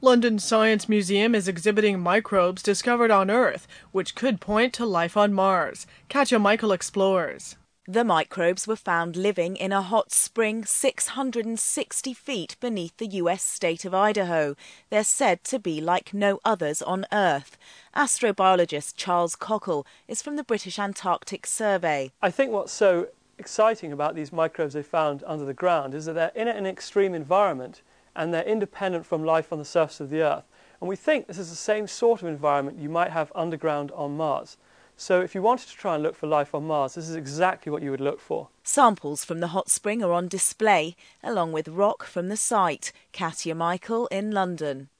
London's Science Museum is exhibiting microbes discovered on Earth, which could point to life on Mars. Katja Michael explores. The microbes were found living in a hot spring 660 feet beneath the US state of Idaho. They're said to be like no others on Earth. Astrobiologist Charles Cockle is from the British Antarctic Survey. I think what's so exciting about these microbes they found under the ground is that they're in an extreme environment and they're independent from life on the surface of the Earth. And we think this is the same sort of environment you might have underground on Mars. So if you wanted to try and look for life on Mars, this is exactly what you would look for. Samples from the hot spring are on display, along with rock from the site. Katja Michael in London.